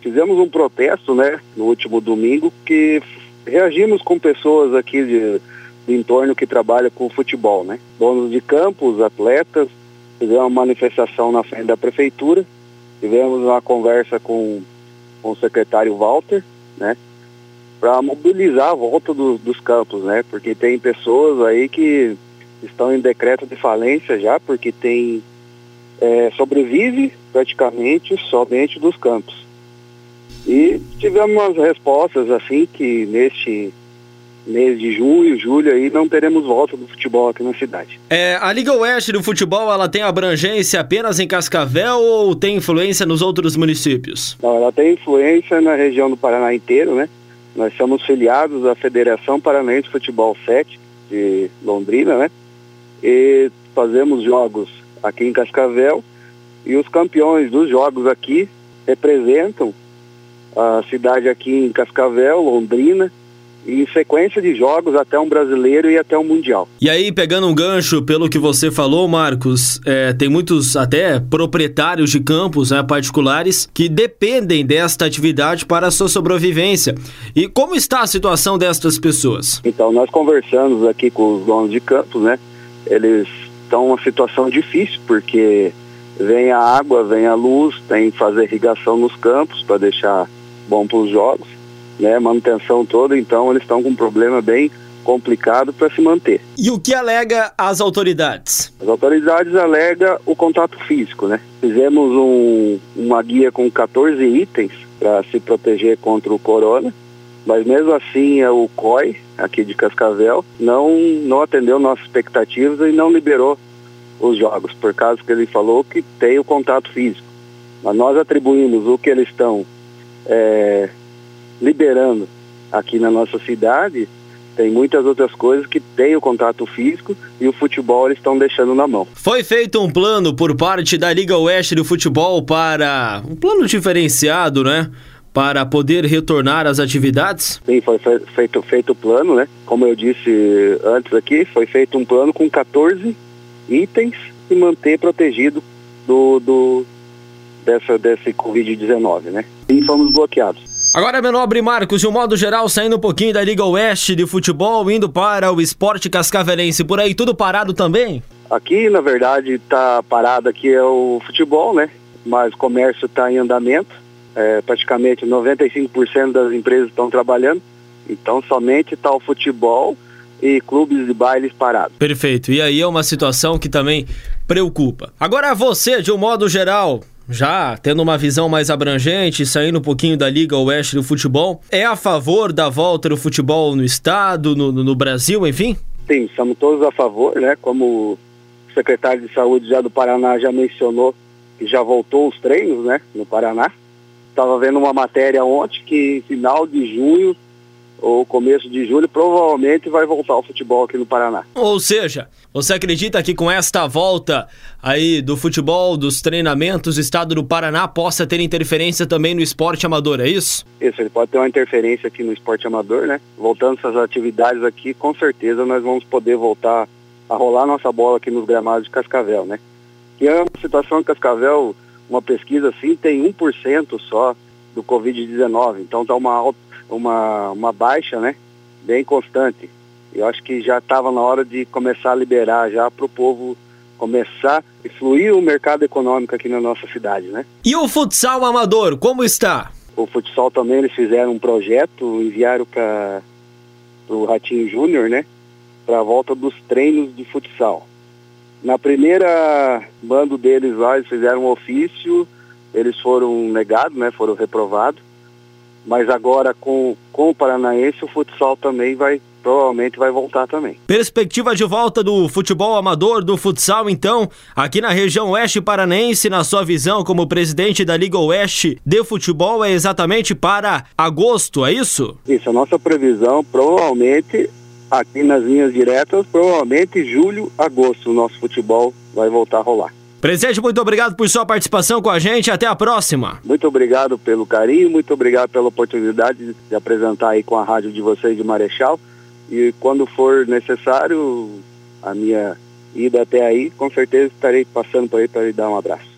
fizemos um protesto, né, no último domingo, que reagimos com pessoas aqui do entorno que trabalham com futebol, né? Donos de campos, atletas, fizemos uma manifestação na frente da prefeitura, tivemos uma conversa com o secretário Walter, né, para mobilizar a volta dos campos, né? Porque tem pessoas aí que estão em decreto de falência já, porque sobrevive praticamente somente dos campos. E tivemos umas respostas assim que neste mês de junho, julho aí não teremos volta do futebol aqui na cidade. A Liga Oeste do Futebol, ela tem abrangência apenas em Cascavel ou tem influência nos outros municípios? Não, ela tem influência na região do Paraná inteiro, né? Nós somos filiados à Federação Paranaense de Futebol 7 de Londrina, né? E fazemos jogos aqui em Cascavel e os campeões dos jogos aqui representam a cidade aqui em Cascavel, Londrina, e em sequência de jogos até um brasileiro e até um mundial. E aí, pegando um gancho pelo que você falou, Marcos, tem muitos até proprietários de campos, né, particulares que dependem desta atividade para a sua sobrevivência. E como está a situação destas pessoas? Então, nós conversamos aqui com os donos de campos, né? Eles estão em uma situação difícil, porque vem a água, vem a luz, tem que fazer irrigação nos campos para deixar bom para os jogos, né? Manutenção toda, então eles estão com um problema bem complicado para se manter. E o que alega as autoridades? As autoridades alegam o contato físico, né? Fizemos uma guia com 14 itens para se proteger contra o corona, mas mesmo assim o COI, aqui de Cascavel, não atendeu nossas expectativas e não liberou os jogos, por causa que ele falou que tem o contato físico. Mas nós atribuímos o que eles estão liberando aqui na nossa cidade. Tem muitas outras coisas que tem o contato físico e o futebol eles estão deixando na mão. Foi feito um plano por parte da Liga Oeste do Futebol para um plano diferenciado, né? Para poder retornar às atividades? Sim, foi feito o plano, né? Como eu disse antes aqui, foi feito um plano com 14 itens e manter protegido desse Covid-19, né? E fomos bloqueados. Agora, meu nobre Marcos, de um modo geral, saindo um pouquinho da Liga Oeste de Futebol, indo para o esporte cascavelense, por aí tudo parado também? Aqui, na verdade, está parado aqui o futebol, né? Mas o comércio está em andamento. Praticamente 95% das empresas estão trabalhando, então somente está o futebol e clubes de bailes parados. Perfeito, e aí é uma situação que também preocupa. Agora você, de um modo geral, já tendo uma visão mais abrangente, saindo um pouquinho da Liga Oeste do Futebol, é a favor da volta do futebol no estado, no Brasil, enfim? Sim, somos todos a favor, né? Como o secretário de Saúde já do Paraná já mencionou que já voltou os treinos, né, no Paraná. Estava vendo uma matéria ontem que final de junho ou começo de julho provavelmente vai voltar o futebol aqui no Paraná. Ou seja, você acredita que com esta volta aí do futebol, dos treinamentos, o estado do Paraná possa ter interferência também no esporte amador, é isso? Isso, ele pode ter uma interferência aqui no esporte amador, né? Voltando essas atividades aqui, com certeza nós vamos poder voltar a rolar nossa bola aqui nos gramados de Cascavel, né? Que é uma situação em Cascavel, uma pesquisa assim, tem 1% só do Covid-19, então está uma baixa, né, bem constante. Eu acho que já estava na hora de começar a liberar já para o povo começar a fluir o mercado econômico aqui na nossa cidade, né? E o futsal amador, como está? O futsal também, eles fizeram um projeto, enviaram para o Ratinho Júnior, né, para a volta dos treinos de futsal. Na primeira bando deles lá, eles fizeram um ofício, eles foram negados, né, foram reprovados, mas agora com o Paranaense o futsal também provavelmente vai voltar também. Perspectiva de volta do futebol amador, do futsal então, aqui na região oeste paranaense, na sua visão como presidente da Liga Oeste de Futebol, é exatamente para agosto, é isso? Isso, a nossa previsão provavelmente, aqui nas linhas diretas, provavelmente julho, agosto, o nosso futebol vai voltar a rolar. Presidente, muito obrigado por sua participação com a gente, até a próxima. Muito obrigado pelo carinho, muito obrigado pela oportunidade de apresentar aí com a rádio de vocês de Marechal, e quando for necessário a minha ida até aí, com certeza estarei passando por aí para lhe dar um abraço.